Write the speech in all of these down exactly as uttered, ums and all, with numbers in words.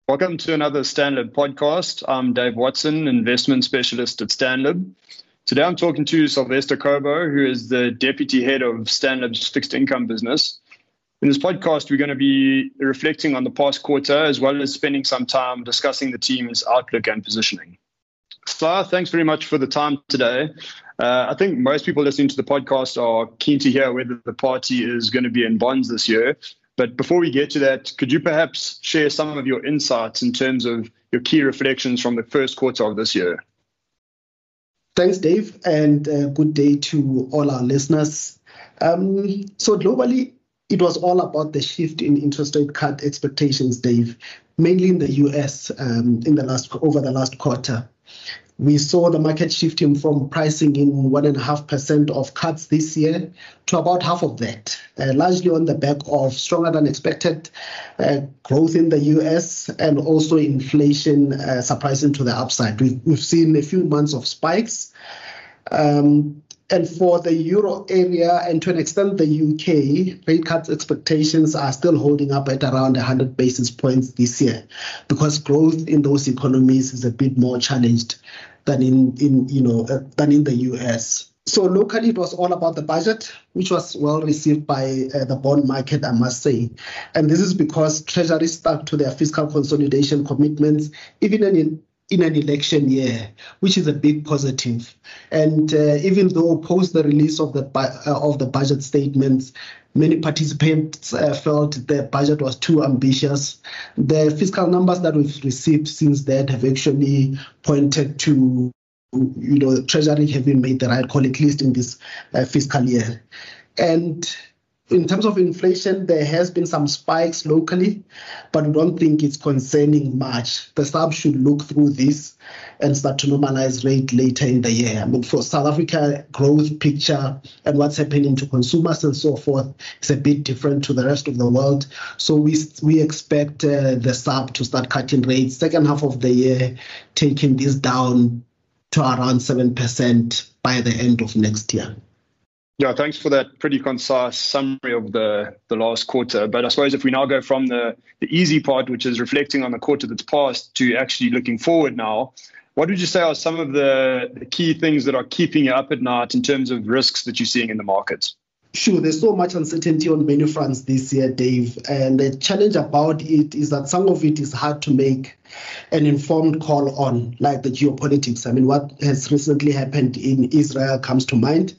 Welcome to another Stanlib podcast. I'm Dave Watson, investment specialist at Stanlib. Today I'm talking to Sylvester Cobo, who is the deputy head of Stanlib's fixed income business. In this podcast, we're going to be reflecting on the past quarter, as well as spending some time discussing the team's outlook and positioning. Sly, thanks very much for the time today. Uh, I think most people listening to the podcast are keen to hear whether the party is going to be in bonds this year. But before we get to that, could you perhaps share some of your insights in terms of your key reflections from the first quarter of this year? Thanks, Dave, and uh, good day to all our listeners. Um, so globally, it was all about the shift in interest rate cut expectations, Dave, mainly in the U S um, in the last over the last quarter. We saw the market shifting from pricing in one and a half percent of cuts this year to about half of that, uh, largely on the back of stronger than expected uh, growth in the U S and also inflation uh, surprising to the upside. We've, we've seen a few months of spikes. Um, and for the euro area and to an extent the U K, rate cuts expectations are still holding up at around one hundred basis points this year because growth in those economies is a bit more challenged than in, in you know uh, than in the U S. So locally, it was all about the budget, which was well received by uh, the bond market, I must say. And this is because Treasury stuck to their fiscal consolidation commitments, even in in an election year, which is a big positive. And uh, even though post the release of the bu- uh, of the budget statements, many participants uh, felt the budget was too ambitious. The fiscal numbers that we've received since then have actually pointed to, you know, Treasury having made the right call, at least in this uh, fiscal year. And in terms of inflation, there has been some spikes locally, but we don't think it's concerning much. The sub should look through this and start to normalize rate later in the year. I mean, for South Africa, growth picture and what's happening to consumers and so forth is a bit different to the rest of the world. So we we expect uh, the sub to start cutting rates second half of the year, taking this down to around seven percent by the end of next year. Yeah, thanks for that pretty concise summary of the, the last quarter. But I suppose if we now go from the, the easy part, which is reflecting on the quarter that's passed, to actually looking forward now, what would you say are some of the, the key things that are keeping you up at night in terms of risks that you're seeing in the markets? Sure, there's so much uncertainty on many fronts this year, Dave. And the challenge about it is that some of it is hard to make an informed call on, like the geopolitics. I mean, what has recently happened in Israel comes to mind.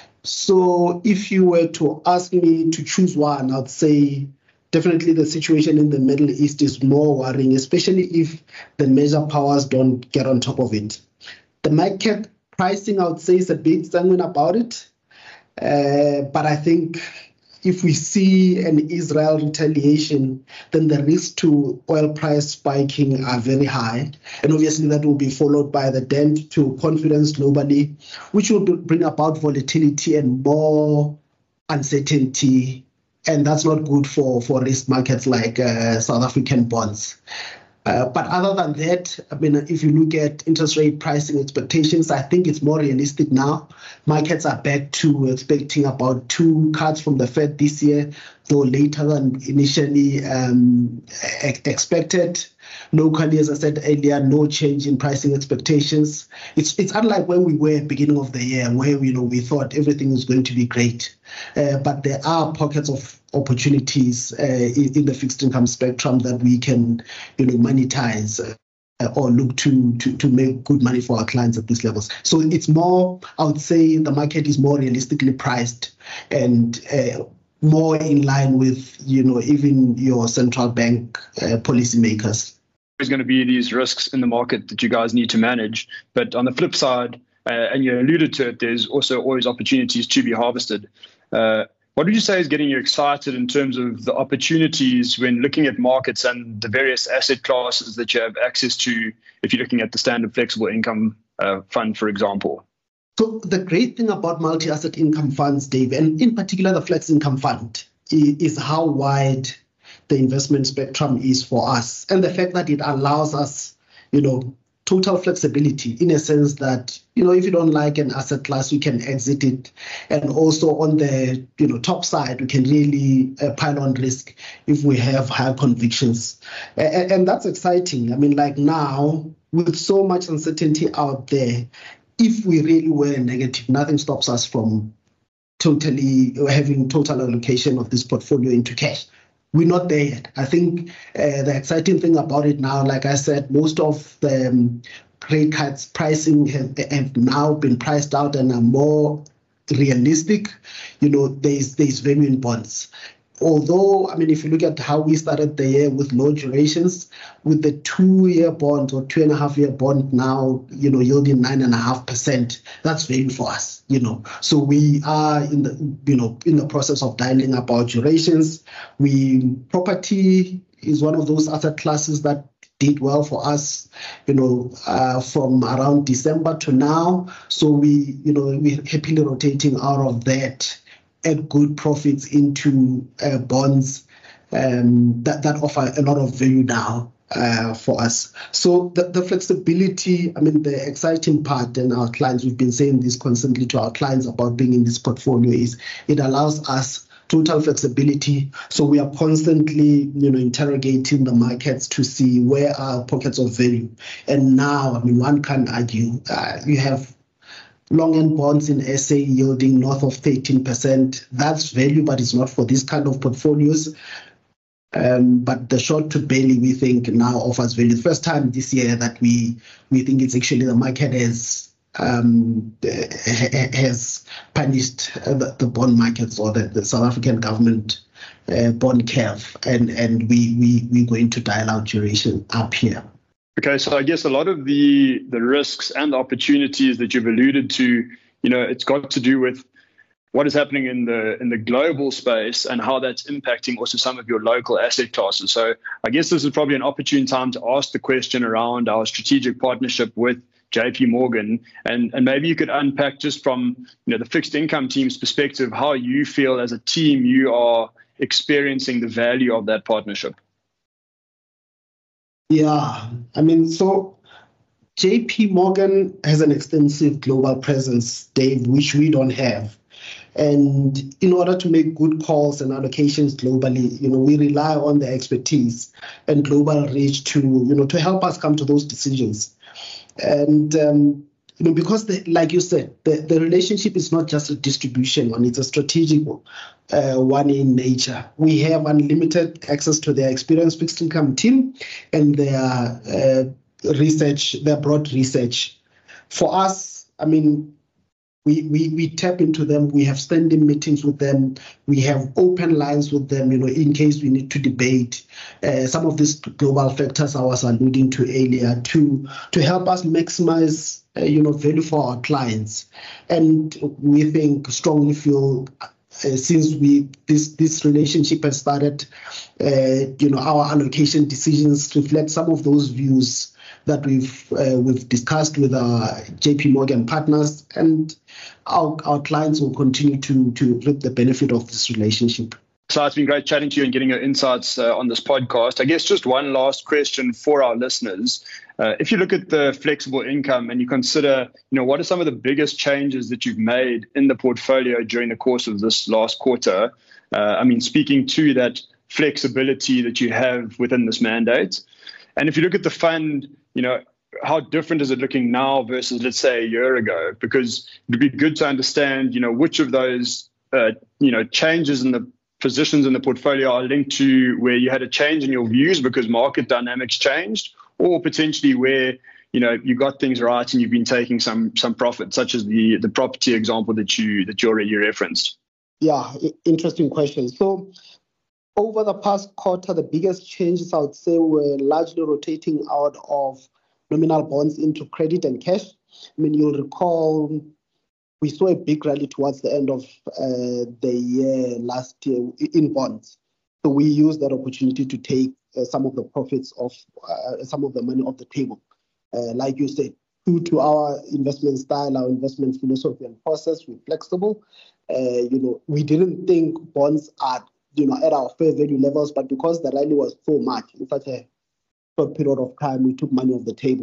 So if you were to ask me to choose one, I'd say definitely the situation in the Middle East is more worrying, especially if the major powers don't get on top of it. The market pricing, I would say, is a bit sanguine about it. Uh, but I think if we see an Israel retaliation, then the risk to oil price spiking are very high. And obviously that will be followed by the dent to confidence globally, which will bring about volatility and more uncertainty. And that's not good for, for risk markets like uh, South African bonds. Uh, but other than that, I mean, if you look at interest rate pricing expectations, I think it's more realistic now. Markets are back to expecting about two cuts from the Fed this year, though later than initially um, e- expected. Locally, as I said earlier, no change in pricing expectations. It's it's unlike when we were at the beginning of the year, where you know we thought everything was going to be great. Uh, but there are pockets of opportunities uh, in, in the fixed income spectrum that we can, you know, monetize uh, or look to, to to make good money for our clients at these levels. So it's more, I would say, the market is more realistically priced and uh, more in line with, you know, even your central bank uh, policymakers. There's going to be these risks in the market that you guys need to manage. But on the flip side, uh, and you alluded to it, there's also always opportunities to be harvested. Uh, what would you say is getting you excited in terms of the opportunities when looking at markets and the various asset classes that you have access to if you're looking at the Standard Flexible Income uh, Fund, for example? So the great thing about multi-asset income funds, Dave, and in particular the Flex Income Fund, is how wide the investment spectrum is for us, and the fact that it allows us, you know, total flexibility in a sense that, you know, if you don't like an asset class, you can exit it. And also on the, you know, top side, we can really uh, pile on risk if we have high convictions. And, and that's exciting. I mean, like now, with so much uncertainty out there, if we really were negative, nothing stops us from totally having total allocation of this portfolio into cash. We're not there yet. I think uh, the exciting thing about it now, like I said, most of the um, rate cuts pricing have, have now been priced out and are more realistic. You know, there's there's value in bonds. Although, I mean, if you look at how we started the year with low durations, with the two-year bond or two and a half year bond now, you know, yielding nine and a half percent, that's value for us, you know. So we are in the, you know, in the process of dialing up our durations. We property is one of those asset classes that did well for us, you know, uh, from around December to now. So we, you know, we're happily rotating out of that at good profits into uh, bonds um, that, that offer a lot of value now uh, for us. So the, the flexibility, I mean, the exciting part, and our clients, we've been saying this constantly to our clients about being in this portfolio, is it allows us total flexibility. So we are constantly, you know, interrogating the markets to see where are pockets of value. And now, I mean, one can argue uh, you have long-end bonds in S A yielding north of thirteen percent. That's value, but it's not for this kind of portfolios. Um, but the short to belly, we think, now offers value. The first time this year that we we think it's actually the market has um, has punished the, the bond markets or the, the South African government uh, bond curve, and and we we we're going to dial out duration up here. Okay, so I guess a lot of the the risks and opportunities that you've alluded to, you know, it's got to do with what is happening in the in the global space and how that's impacting also some of your local asset classes. So I guess this is probably an opportune time to ask the question around our strategic partnership with J P Morgan, and and maybe you could unpack just from, you know, the fixed income team's perspective how you feel as a team you are experiencing the value of that partnership. Yeah, I mean, so J P Morgan has an extensive global presence, Dave, which we don't have. And in order to make good calls and allocations globally, you know, we rely on the expertise and global reach to, you know, to help us come to those decisions. And, um, you know, because, the, like you said, the, the relationship is not just a distribution one, it's a strategic uh, one in nature. We have unlimited access to their experienced fixed income team and their uh, research, their broad research. For us, I mean, we, we, we tap into them. We have standing meetings with them. We have open lines with them, you know, in case we need to debate uh, some of these global factors I was alluding to earlier to, to help us maximize Uh, you know, value for our clients. And we think, strongly feel, uh, since we this this relationship has started, uh, you know, our allocation decisions reflect some of those views that we've uh, we've discussed with our J P Morgan partners, and our our clients will continue to to reap the benefit of this relationship. So it's been great chatting to you and getting your insights uh, on this podcast. I guess just one last question for our listeners. Uh, if you look at the flexible income and you consider, you know, what are some of the biggest changes that you've made in the portfolio during the course of this last quarter? Uh, I mean, speaking to that flexibility that you have within this mandate. And if you look at the fund, you know, how different is it looking now versus, let's say, a year ago? Because it would be good to understand, you know, which of those, uh, you know, changes in the positions in the portfolio are linked to where you had a change in your views because market dynamics changed, or potentially where, you know, you got things right and you've been taking some some profit, such as the the property example that you that you already referenced. Yeah, interesting question. So over the past quarter, the biggest changes I would say were largely rotating out of nominal bonds into credit and cash. I mean, you'll recall we saw a big rally towards the end of uh, the year last year in bonds. So we used that opportunity to take uh, some of the profits of uh, some of the money off the table. Uh, like you said, due to our investment style, our investment philosophy and process, we're flexible. Uh, you know, we didn't think bonds are, you know, at our fair value levels, but because the rally was so much in such a short period of time, we took money off the table.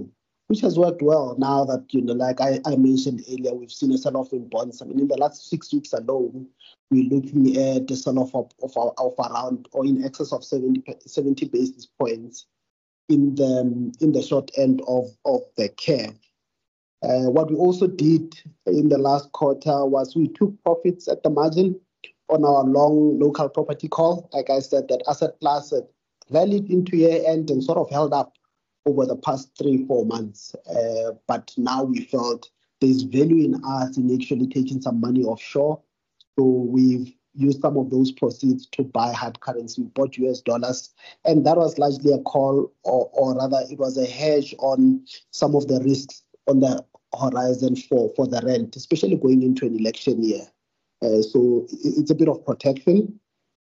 which has worked well now that, you know, like I, I mentioned earlier, we've seen a sell-off in bonds. I mean, in the last six weeks alone, we're looking at a sell-off of, of, of around or in excess of seventy, seventy basis points in the in the short end of, of the curve. Uh, what we also did in the last quarter was we took profits at the margin on our long local property call. Like I said, that asset class rallied into year end and sort of held up over the past three, four months. Uh, but now we felt there's value in us in actually taking some money offshore. So we've used some of those proceeds to buy hard currency. We bought U S dollars. And that was largely a call, or, or rather, it was a hedge on some of the risks on the horizon for, for the rent, especially going into an election year. Uh, so it's a bit of protection.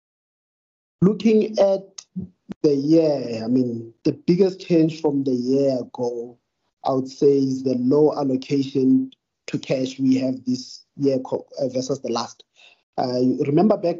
Looking at the year, I mean, the biggest change from the year ago, I would say, is the low allocation to cash we have this year versus the last. Uh, remember back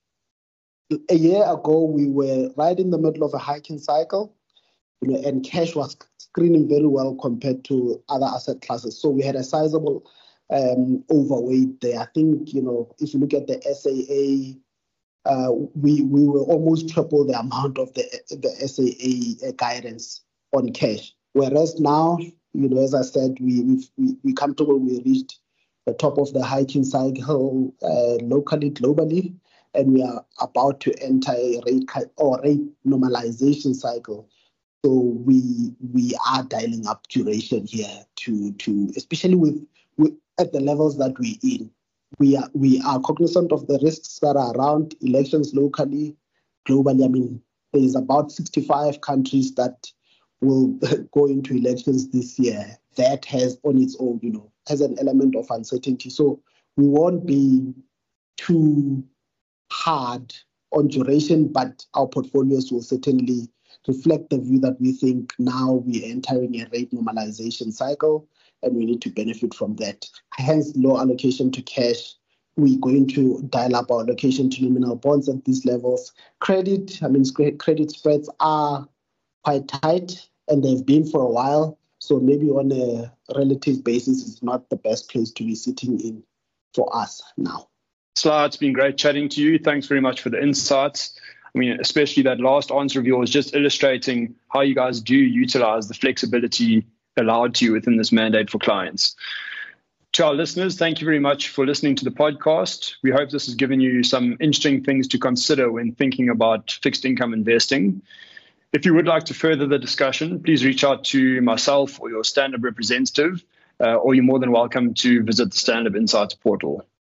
a year ago, we were right in the middle of a hiking cycle, you know, and cash was screening very well compared to other asset classes. So we had a sizable um, overweight there. I think, you know, if you look at the S A A, Uh, we we were almost triple the amount of the the S A A guidance on cash. Whereas now, you know, as I said, we we we comfortable. We reached the top of the hiking cycle uh, locally, globally, and we are about to enter a rate or rate normalization cycle. So we we are dialing up duration here to to especially with, with at the levels that we're in. We are we are cognizant of the risks that are around elections locally, globally. I mean, there is about sixty-five countries that will go into elections this year. That has on its own, you know, has an element of uncertainty. So we won't be too hard on duration, but our portfolios will certainly reflect the view that we think now we're entering a rate normalization cycle, and we need to benefit from that. Hence, low allocation to cash. We're going to dial up our allocation to nominal bonds at these levels. Credit, I mean, credit spreads are quite tight, and they've been for a while. So maybe on a relative basis, it's not the best place to be sitting in for us now. Sla, it's been great chatting to you. Thanks very much for the insights. I mean, especially that last answer of yours, just illustrating how you guys do utilize the flexibility allowed to you within this mandate for clients. To our listeners, thank you very much for listening to the podcast. We hope this has given you some interesting things to consider when thinking about fixed income investing. If you would like to further the discussion, please reach out to myself or your Stand Up representative, uh, or you're more than welcome to visit the Stand Up Insights portal.